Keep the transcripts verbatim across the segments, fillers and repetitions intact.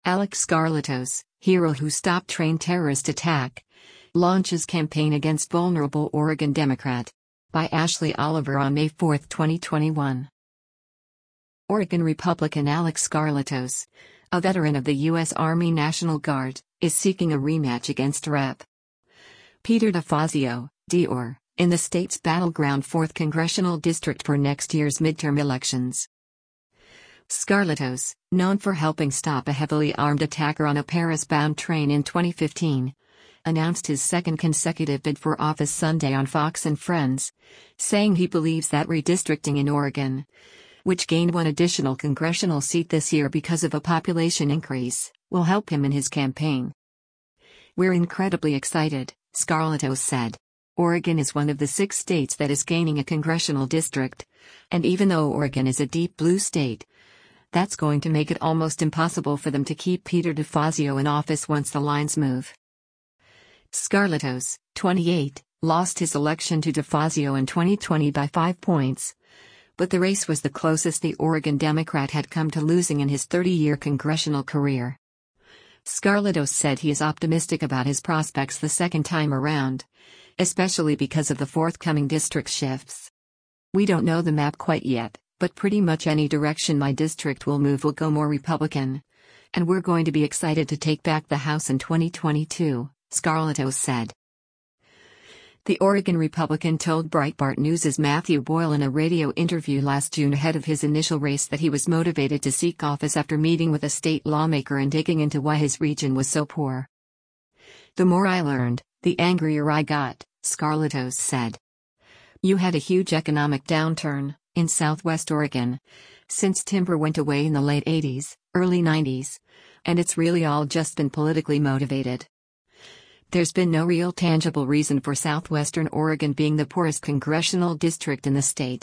Alex Skarlatos, hero who stopped train terrorist attack, launches campaign against vulnerable Oregon Democrat. By Ashley Oliver on May fourth, twenty twenty-one. Oregon Republican Alex Skarlatos, a veteran of the U S Army National Guard, is seeking a rematch against Representative Peter DeFazio, D O R, in the state's battleground fourth Congressional District for next year's midterm elections. Skarlatos, known for helping stop a heavily armed attacker on a Paris-bound train in twenty fifteen, announced his second consecutive bid for office Sunday on Fox and Friends, saying he believes that redistricting in Oregon, which gained one additional congressional seat this year because of a population increase, will help him in his campaign. "We're incredibly excited," Skarlatos said. "Oregon is one of the six states that is gaining a congressional district, and even though Oregon is a deep blue state, that's going to make it almost impossible for them to keep Peter DeFazio in office once the lines move." Skarlatos, twenty-eight, lost his election to DeFazio in twenty twenty by five points, but the race was the closest the Oregon Democrat had come to losing in his thirty-year congressional career. Skarlatos said he is optimistic about his prospects the second time around, especially because of the forthcoming district shifts. "We don't know the map quite yet, but pretty much any direction my district will move will go more Republican. And we're going to be excited to take back the House in twenty twenty-two, Skarlatos said. The Oregon Republican told Breitbart News' Matthew Boyle in a radio interview last June ahead of his initial race that he was motivated to seek office after meeting with a state lawmaker and digging into why his region was so poor. "The more I learned, the angrier I got," Skarlatos said. "You had a huge economic downturn in Southwest Oregon since timber went away in the late eighties, early nineties, and it's really all just been politically motivated. There's been no real tangible reason for Southwestern Oregon being the poorest congressional district in the state."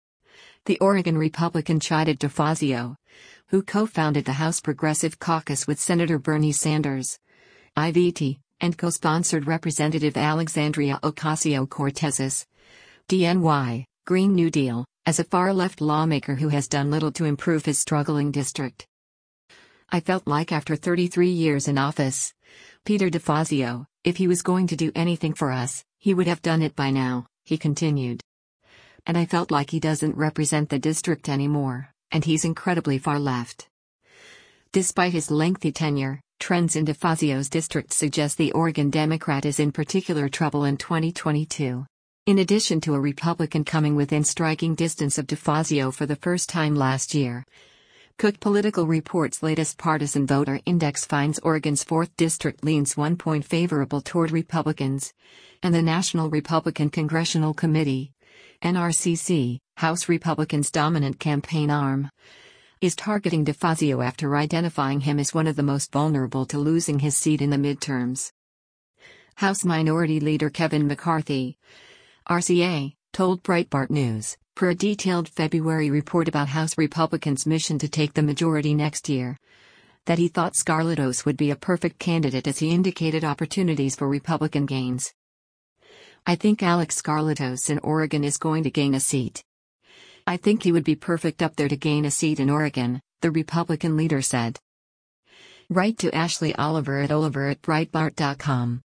The Oregon Republican chided DeFazio, who co-founded the House Progressive Caucus with Senator Bernie Sanders, I V T, and co-sponsored Representative Alexandria Ocasio-Cortez's D N Y, Green New Deal, as a far-left lawmaker who has done little to improve his struggling district. "I felt like after thirty-three years in office, Peter DeFazio, if he was going to do anything for us, he would have done it by now," he continued. "And I felt like he doesn't represent the district anymore, and he's incredibly far left." Despite his lengthy tenure, trends in DeFazio's district suggest the Oregon Democrat is in particular trouble in twenty twenty-two. In addition to a Republican coming within striking distance of DeFazio for the first time last year, Cook Political Report's latest partisan voter index finds Oregon's fourth District leans one point favorable toward Republicans, and the National Republican Congressional Committee, N R C C, House Republicans' dominant campaign arm, is targeting DeFazio after identifying him as one of the most vulnerable to losing his seat in the midterms. House Minority Leader Kevin McCarthy, R C A, told Breitbart News, per a detailed February report about House Republicans' mission to take the majority next year, that he thought Skarlatos would be a perfect candidate as he indicated opportunities for Republican gains. "I think Alex Skarlatos in Oregon is going to gain a seat. I think he would be perfect up there to gain a seat in Oregon," the Republican leader said. Write to Ashley Oliver at oliver at breitbart dot com.